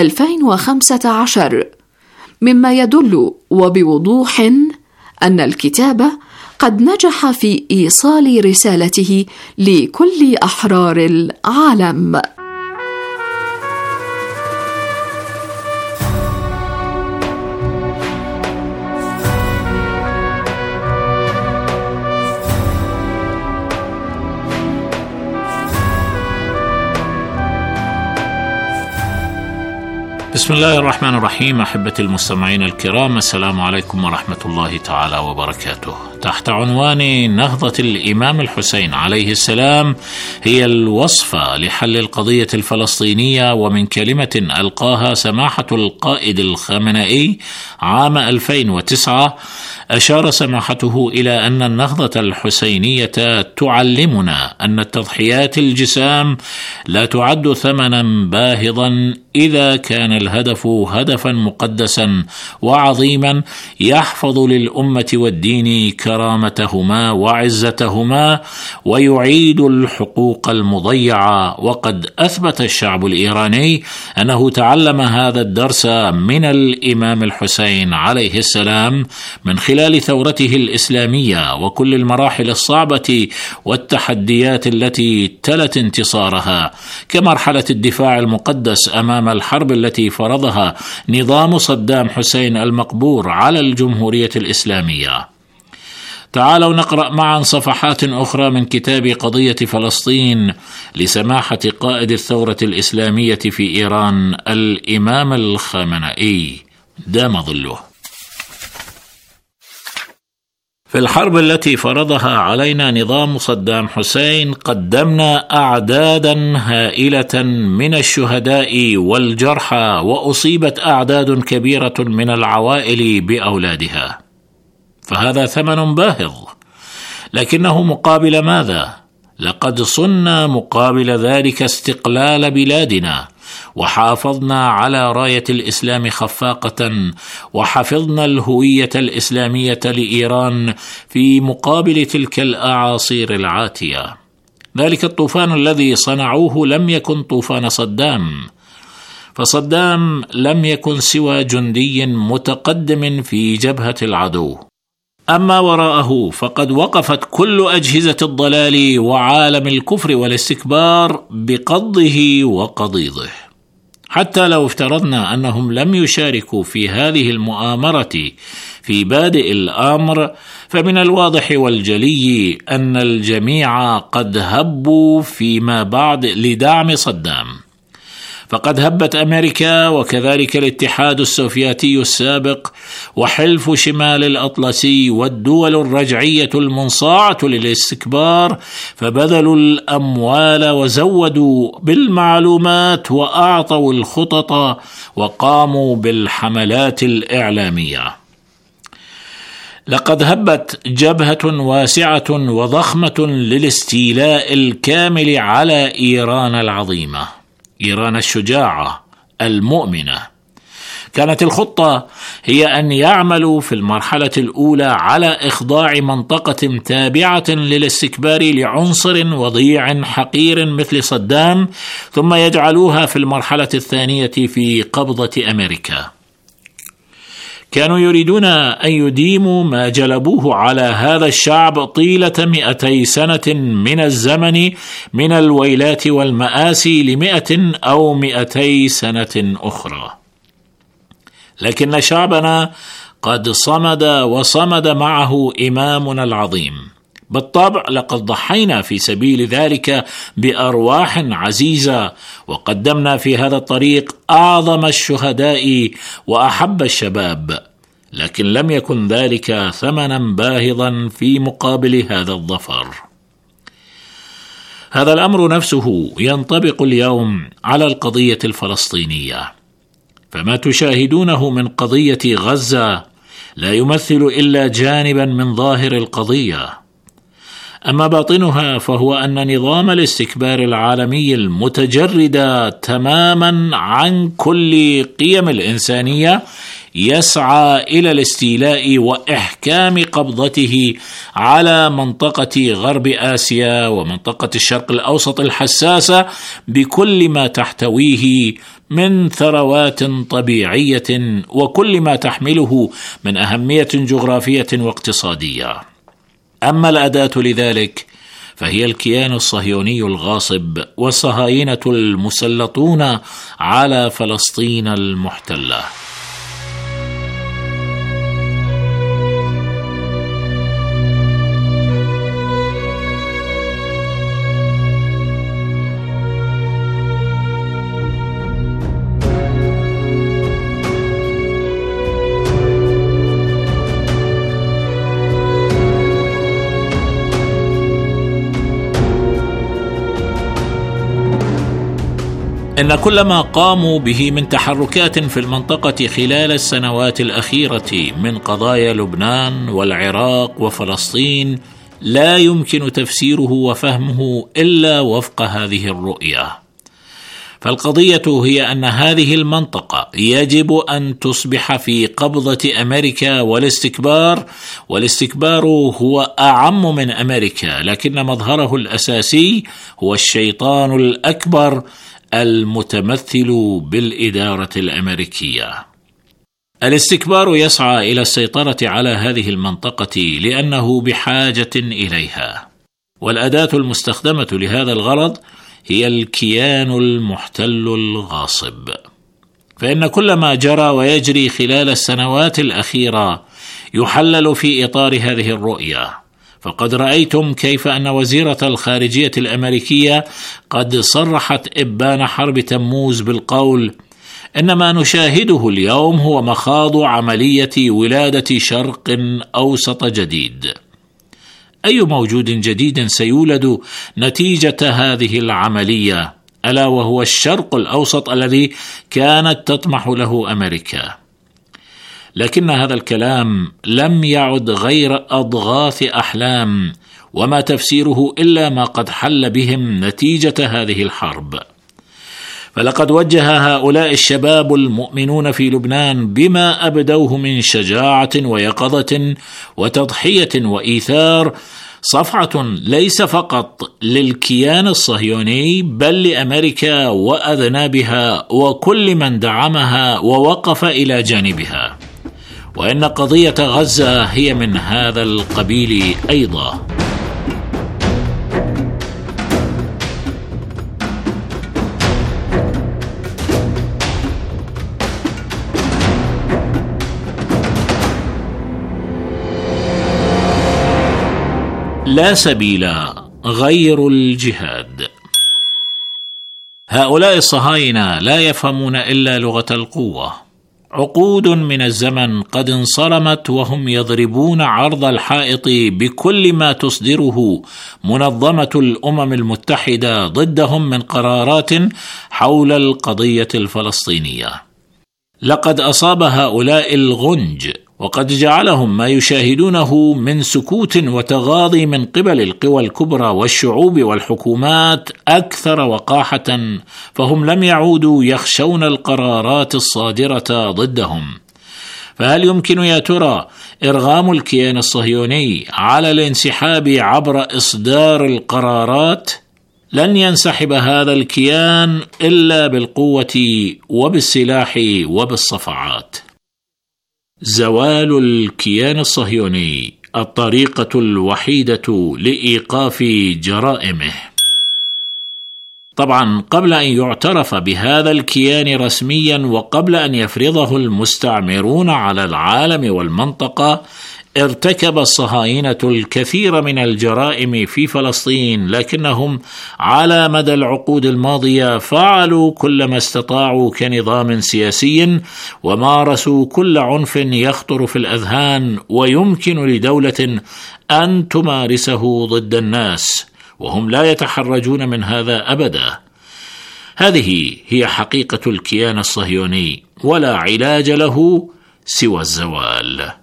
2015، مما يدل وبوضوح أن الكتاب قد نجح في إيصال رسالته لكل أحرار العالم. بسم الله الرحمن الرحيم. أحبتي المستمعين الكرام، السلام عليكم ورحمة الله تعالى وبركاته. تحت عنوان نهضة الإمام الحسين عليه السلام هي الوصفة لحل القضية الفلسطينية، ومن كلمة ألقاها سماحة القائد الخامنئي عام 2009 أشار سماحته إلى أن النهضة الحسينية تعلمنا أن التضحيات الجسام لا تعد ثمنا باهظا إذا كان الهدف هدفا مقدسا وعظيما يحفظ للأمة والدين كرامتهما وعزتهما ويعيد الحقوق المضيعة. وقد أثبت الشعب الإيراني أنه تعلم هذا الدرس من الإمام الحسين عليه السلام من خلال ثورته الإسلامية وكل المراحل الصعبة والتحديات التي تلت انتصارها، كمرحلة الدفاع المقدس أمام الحرب التي فرضها نظام صدام حسين المقبور على الجمهورية الإسلامية. تعالوا نقرأ معا صفحات أخرى من كتاب قضية فلسطين لسماحة قائد الثورة الإسلامية في إيران الإمام الخامنئي دام ظله. في الحرب التي فرضها علينا نظام صدام حسين قدمنا أعدادا هائلة من الشهداء والجرحى، وأصيبت أعداد كبيرة من العوائل بأولادها، فهذا ثمن باهظ. لكنه مقابل ماذا؟ لقد صنّا مقابل ذلك استقلال بلادنا، وحافظنا على راية الإسلام خفاقة، وحفظنا الهوية الإسلامية لإيران في مقابل تلك الأعاصير العاتية. ذلك الطوفان الذي صنعوه لم يكن طوفان صدام، فصدام لم يكن سوى جندي متقدم في جبهة العدو، أما وراءه فقد وقفت كل أجهزة الضلال وعالم الكفر والاستكبار بقضه وقضيضه. حتى لو افترضنا أنهم لم يشاركوا في هذه المؤامرة في بادئ الأمر، فمن الواضح والجلي أن الجميع قد هبوا فيما بعد لدعم صدام. فقد هبت أمريكا وكذلك الاتحاد السوفيتي السابق وحلف شمال الأطلسي والدول الرجعية المنصاعة للاستكبار، فبذلوا الأموال وزودوا بالمعلومات وأعطوا الخطط وقاموا بالحملات الإعلامية. لقد هبت جبهة واسعة وضخمة للاستيلاء الكامل على إيران العظيمة، إيران الشجاعة المؤمنة. كانت الخطة هي أن يعملوا في المرحلة الأولى على إخضاع منطقة تابعة للاستكبار لعنصر وضيع حقير مثل صدام، ثم يجعلوها في المرحلة الثانية في قبضة أمريكا. كانوا يريدون أن يديموا ما جلبوه على هذا الشعب طيلة 200 سنة من الزمن من الويلات والمآسي ل100 أو 200 سنة أخرى. لكن شعبنا قد صمد وصمد معه إمامنا العظيم. بالطبع لقد ضحينا في سبيل ذلك بأرواح عزيزة، وقدمنا في هذا الطريق أعظم الشهداء وأحب الشباب، لكن لم يكن ذلك ثمنا باهظا في مقابل هذا الظفر. هذا الأمر نفسه ينطبق اليوم على القضية الفلسطينية، فما تشاهدونه من قضية غزة لا يمثل إلا جانبا من ظاهر القضية، أما باطنها فهو أن نظام الاستكبار العالمي المتجرد تماما عن كل قيم الإنسانية يسعى إلى الاستيلاء وإحكام قبضته على منطقة غرب آسيا ومنطقة الشرق الأوسط الحساسة بكل ما تحتويه من ثروات طبيعية وكل ما تحمله من أهمية جغرافية واقتصادية. أما الأداة لذلك فهي الكيان الصهيوني الغاصب والصهاينة المسلطون على فلسطين المحتلة. إن كل ما قاموا به من تحركات في المنطقة خلال السنوات الأخيرة من قضايا لبنان والعراق وفلسطين لا يمكن تفسيره وفهمه إلا وفق هذه الرؤية. فالقضية هي أن هذه المنطقة يجب أن تصبح في قبضة أمريكا والاستكبار هو أعم من أمريكا، لكن مظهره الأساسي هو الشيطان الأكبر المتمثل بالإدارة الأمريكية. الاستكبار يسعى إلى السيطرة على هذه المنطقة لأنه بحاجة إليها، والأداة المستخدمة لهذا الغرض هي الكيان المحتل الغاصب. فإن كل ما جرى ويجري خلال السنوات الأخيرة يحلل في إطار هذه الرؤية. فقد رأيتم كيف أن وزيرة الخارجية الأمريكية قد صرحت إبان حرب تموز بالقول: إن ما نشاهده اليوم هو مخاض عملية ولادة شرق أوسط جديد. أي موجود جديد سيولد نتيجة هذه العملية، ألا وهو الشرق الأوسط الذي كانت تطمح له أمريكا. لكن هذا الكلام لم يعد غير أضغاث أحلام، وما تفسيره إلا ما قد حل بهم نتيجة هذه الحرب. فلقد وجه هؤلاء الشباب المؤمنون في لبنان بما أبدوه من شجاعة ويقظة وتضحية وإيثار صفعة ليس فقط للكيان الصهيوني بل لأمريكا وأذنابها وكل من دعمها ووقف إلى جانبها. وإن قضية غزة هي من هذا القبيل أيضا. لا سبيل غير الجهاد. هؤلاء الصهاينة لا يفهمون إلا لغة القوة. عقود من الزمن قد انصرمت وهم يضربون عرض الحائط بكل ما تصدره منظمة الأمم المتحدة ضدهم من قرارات حول القضية الفلسطينية. لقد أصاب هؤلاء الغنج، وقد جعلهم ما يشاهدونه من سكوت وتغاضي من قبل القوى الكبرى والشعوب والحكومات أكثر وقاحة، فهم لم يعودوا يخشون القرارات الصادرة ضدهم. فهل يمكن يا ترى إرغام الكيان الصهيوني على الانسحاب عبر إصدار القرارات؟ لن ينسحب هذا الكيان إلا بالقوة وبالسلاح وبالصفعات. زوال الكيان الصهيوني الطريقة الوحيدة لإيقاف جرائمه. طبعا قبل أن يعترف بهذا الكيان رسميا وقبل أن يفرضه المستعمرون على العالم والمنطقة، ارتكب الصهاينة الكثير من الجرائم في فلسطين، لكنهم على مدى العقود الماضية فعلوا كل ما استطاعوا كنظام سياسي، ومارسوا كل عنف يخطر في الأذهان ويمكن لدولة أن تمارسه ضد الناس، وهم لا يتحرجون من هذا أبدا. هذه هي حقيقة الكيان الصهيوني، ولا علاج له سوى الزوال.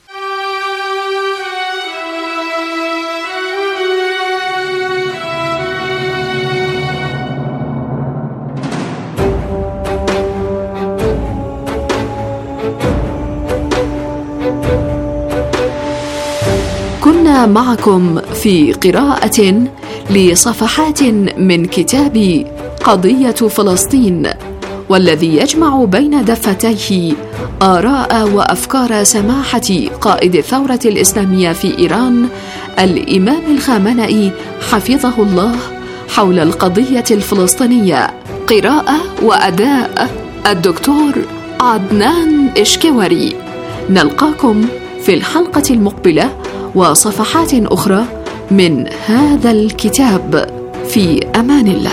كنا معكم في قراءة لصفحات من كتاب قضية فلسطين، والذي يجمع بين دفتيه آراء وأفكار سماحة قائد الثورة الإسلامية في إيران الإمام الخامنئي حفظه الله حول القضية الفلسطينية. قراءة وأداء الدكتور عدنان إشكوري. نلقاكم في الحلقة المقبلة وصفحات أخرى من هذا الكتاب. في أمان الله.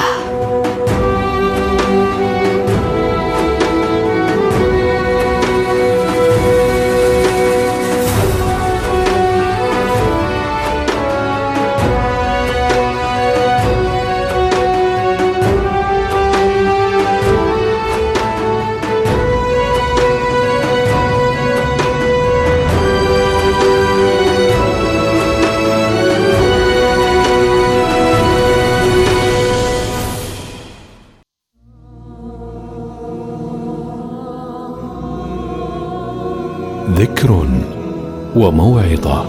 ذكر وموعظة.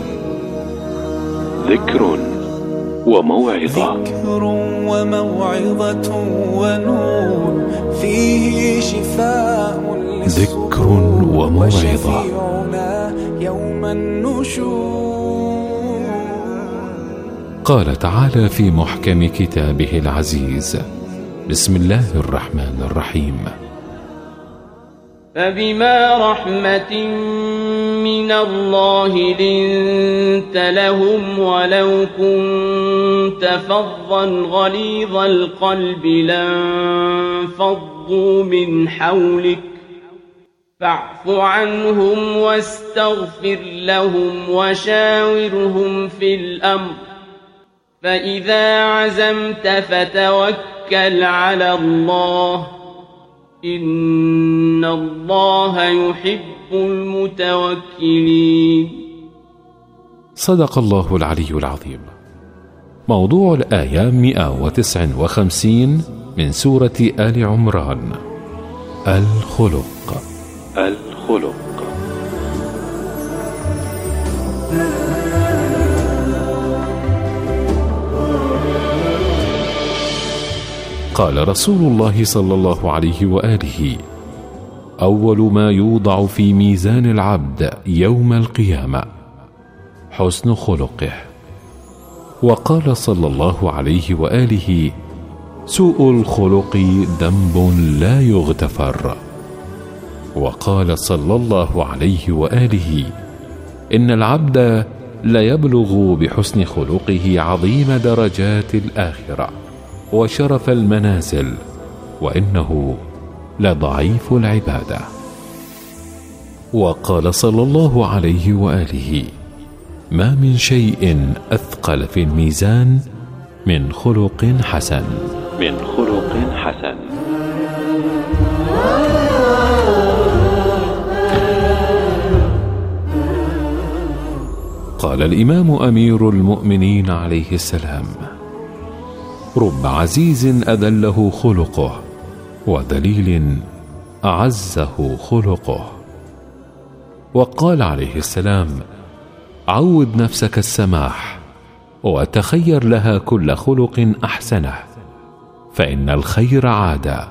ذكر وموعظة. ذكر وموعظة ونور فيه شفاء. ذكر وموعظة. يوم النشور. قال تعالى في محكم كتابه العزيز: بسم الله الرحمن الرحيم. فبما رحمة من الله لنت لهم ولو كنت فظا غليظ القلب لانفضوا من حولك فاعف عنهم واستغفر لهم وشاورهم في الأمر فإذا عزمت فتوكل على الله إن الله يحب المتوكلين. صدق الله العلي العظيم. موضوع الآية 159 من سورة آل عمران: الخلق. الخلق. قال رسول الله صلى الله عليه وآله: أول ما يوضع في ميزان العبد يوم القيامة حسن خلقه. وقال صلى الله عليه وآله: سوء الخلق ذنب لا يغتفر. وقال صلى الله عليه وآله: إن العبد ليبلغ بحسن خلقه عظيم درجات الآخرة وشرف المنازل، وإنه لضعيف العبادة. وقال صلى الله عليه وآله: ما من شيء أثقل في الميزان من خلق حسن. من خلق حسن. قال الإمام أمير المؤمنين عليه السلام: رب عزيز أذله خلقه، وذليل أعزه خلقه. وقال عليه السلام: عود نفسك السماح، وتخير لها كل خلق أحسنه، فإن الخير عادة.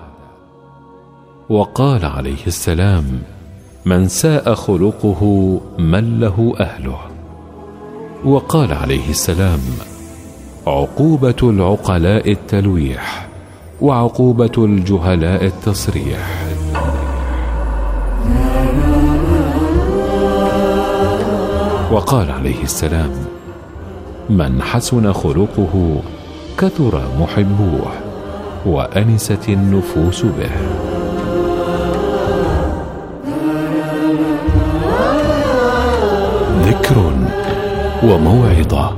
وقال عليه السلام: من ساء خلقه من له أهله. وقال عليه السلام: عقوبة العقلاء التلويح، وعقوبة الجهلاء التصريح. وقال عليه السلام: من حسن خلقه كثر محبوه، وأنست النفوس به. ذكر وموعظة.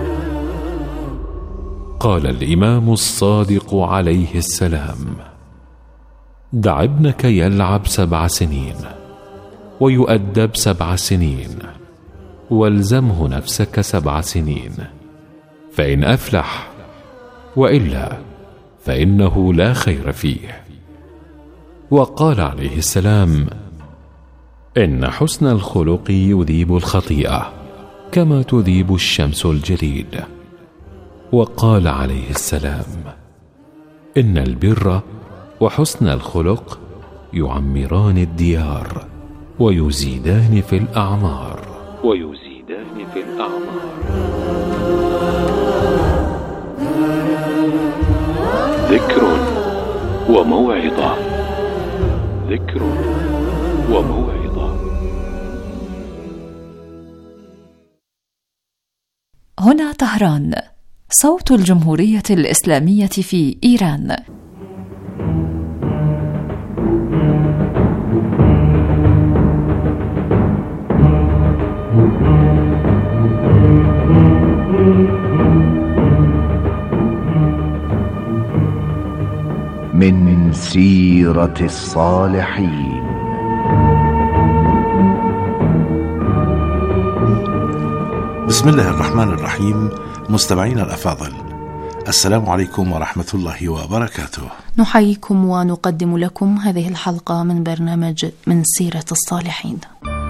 قال الإمام الصادق عليه السلام: دع ابنك يلعب 7 سنين ويؤدب 7 سنين، والزمه نفسك 7 سنين، فإن أفلح، وإلا فإنه لا خير فيه. وقال عليه السلام: إن حسن الخلق يذيب الخطيئة كما تذيب الشمس الجليد. وقال عليه السلام: إن البر وحسن الخلق يعمران الديار ويزيدان في الأعمار. ذكر وموعظة. ذكر وموعظة. هنا طهران، صوت الجمهورية الإسلامية في إيران. من سيرة الصالحين. بسم الله الرحمن الرحيم. مستمعينا الأفاضل، السلام عليكم ورحمة الله وبركاته. نحييكم ونقدم لكم هذه الحلقة من برنامج من سيرة الصالحين.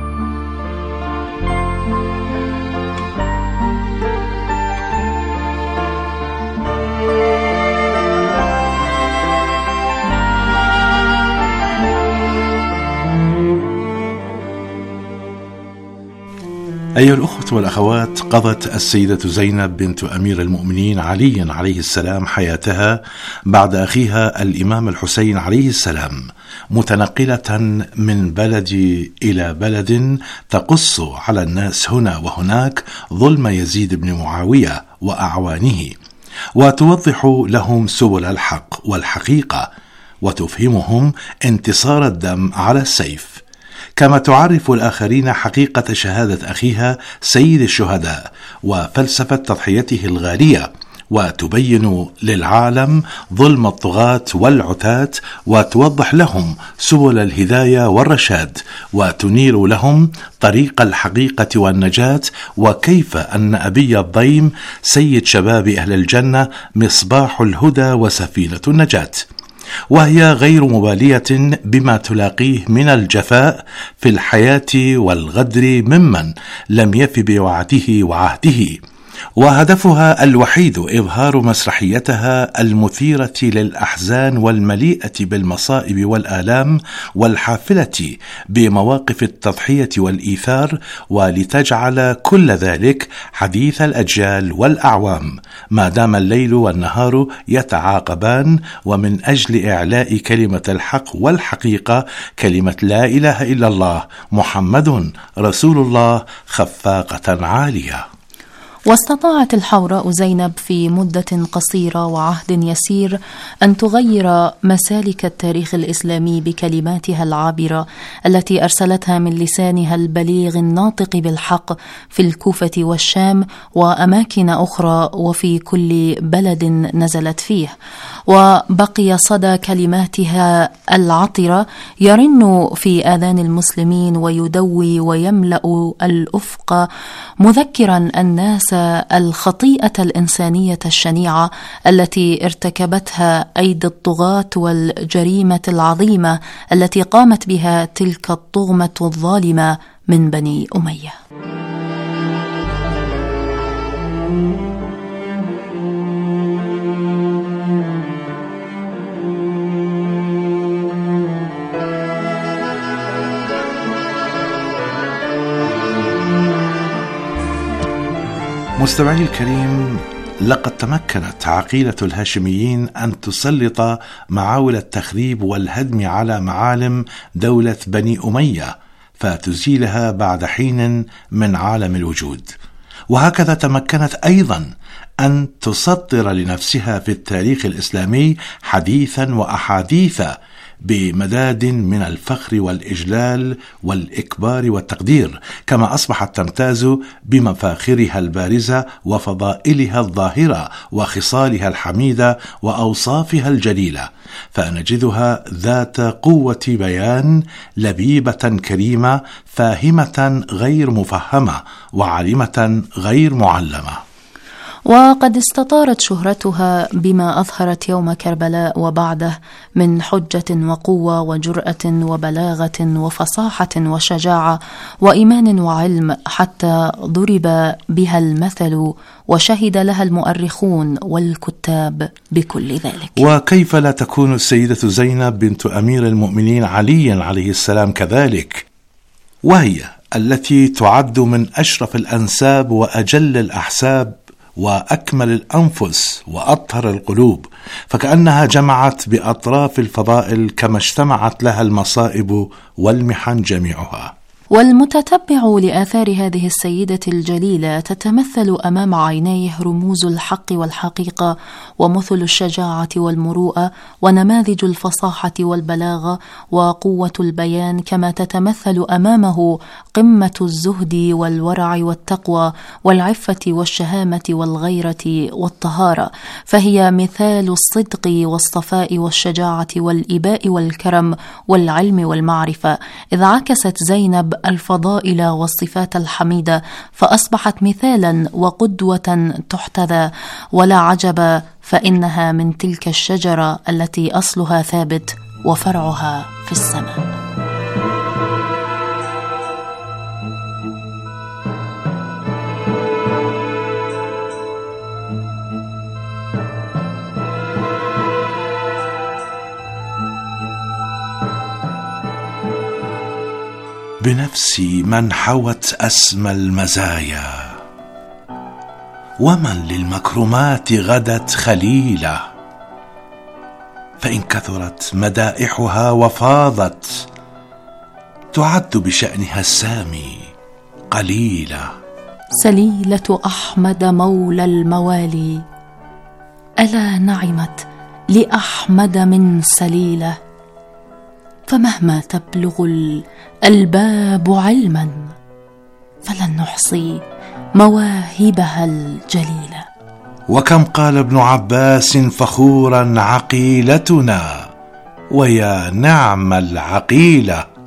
أيها الأخوة والأخوات، قضت السيدة زينب بنت أمير المؤمنين علي عليه السلام حياتها بعد أخيها الإمام الحسين عليه السلام متنقلة من بلد إلى بلد، تقص على الناس هنا وهناك ظلم يزيد بن معاوية وأعوانه، وتوضح لهم سبل الحق والحقيقة، وتفهمهم انتصار الدم على السيف، كما تعرف الآخرين حقيقة شهادة أخيها سيد الشهداء وفلسفة تضحيته الغالية، وتبين للعالم ظلم الطغاة والعتاة، وتوضح لهم سبل الهداية والرشاد، وتنير لهم طريق الحقيقة والنجاة، وكيف أن أبي الضيم سيد شباب أهل الجنة مصباح الهدى وسفينة النجاة، وهي غير مبالية بما تلاقيه من الجفاء في الحياة والغدر ممن لم يف بوعده وعهده، وهدفها الوحيد إظهار مسرحيتها المثيرة للأحزان والمليئة بالمصائب والآلام والحافلة بمواقف التضحية والإيثار، ولتجعل كل ذلك حديث الأجيال والأعوام ما دام الليل والنهار يتعاقبان، ومن أجل إعلاء كلمة الحق والحقيقة، كلمة لا إله إلا الله محمد رسول الله، خفاقة عالية. واستطاعت الحوراء زينب في مدة قصيرة وعهد يسير أن تغير مسالك التاريخ الإسلامي بكلماتها العابرة التي أرسلتها من لسانها البليغ الناطق بالحق في الكوفة والشام وأماكن أخرى وفي كل بلد نزلت فيه. وبقي صدى كلماتها العطرة يرن في آذان المسلمين ويدوي ويملأ الأفق، مذكرا الناس الخطيئة الإنسانية الشنيعة التي ارتكبتها أيدي الطغاة والجريمة العظيمة التي قامت بها تلك الطغمة الظالمة من بني أمية. مستمعي الكريم، لقد تمكنت عقيلة الهاشميين أن تسلط معاول التخريب والهدم على معالم دولة بني أمية، فتزيلها بعد حين من عالم الوجود. وهكذا تمكنت أيضا أن تسطر لنفسها في التاريخ الإسلامي حديثا وأحاديث بمداد من الفخر والإجلال والإكبار والتقدير، كما أصبحت تمتاز بمفاخرها البارزة وفضائلها الظاهرة وخصالها الحميدة وأوصافها الجليلة، فنجدها ذات قوة بيان، لبيبة كريمة، فاهمة غير مفهمة، وعالمة غير معلمة. وقد استطارت شهرتها بما أظهرت يوم كربلاء وبعده من حجة وقوة وجرأة وبلاغة وفصاحة وشجاعة وإيمان وعلم، حتى ضرب بها المثل وشهد لها المؤرخون والكتاب بكل ذلك. وكيف لا تكون السيدة زينب بنت أمير المؤمنين علي عليه السلام كذلك، وهي التي تعد من أشرف الأنساب وأجل الأحساب وأكمل الأنفس وأطهر القلوب، فكأنها جمعت بأطراف الفضائل كما اجتمعت لها المصائب والمحن جميعها. والمتتبع لآثار هذه السيدة الجليلة تتمثل أمام عينيه رموز الحق والحقيقة ومثل الشجاعة والمروءة ونماذج الفصاحة والبلاغة وقوة البيان، كما تتمثل أمامه قمة الزهد والورع والتقوى والعفة والشهامة والغيرة والطهارة، فهي مثال الصدق والصفاء والشجاعة والإباء والكرم والعلم والمعرفة، إذ عكست زينب الفضائل والصفات الحميدة فأصبحت مثالا وقدوة تحتذى. ولا عجب، فإنها من تلك الشجرة التي أصلها ثابت وفرعها في السماء. بنفسي من حوت أسمى المزايا، ومن للمكرمات غدت خليلة، فإن كثرت مدائحها وفاضت تعد بشأنها السامي قليلة. سليلة أحمد مولى الموالي، ألا نعمت لأحمد من سليلة، فمهما تبلغ الألباب علما فلن نحصي مواهبها الجليلة. وكم قال ابن عباس فخورا عقيلتنا، ويا نعم العقيلة،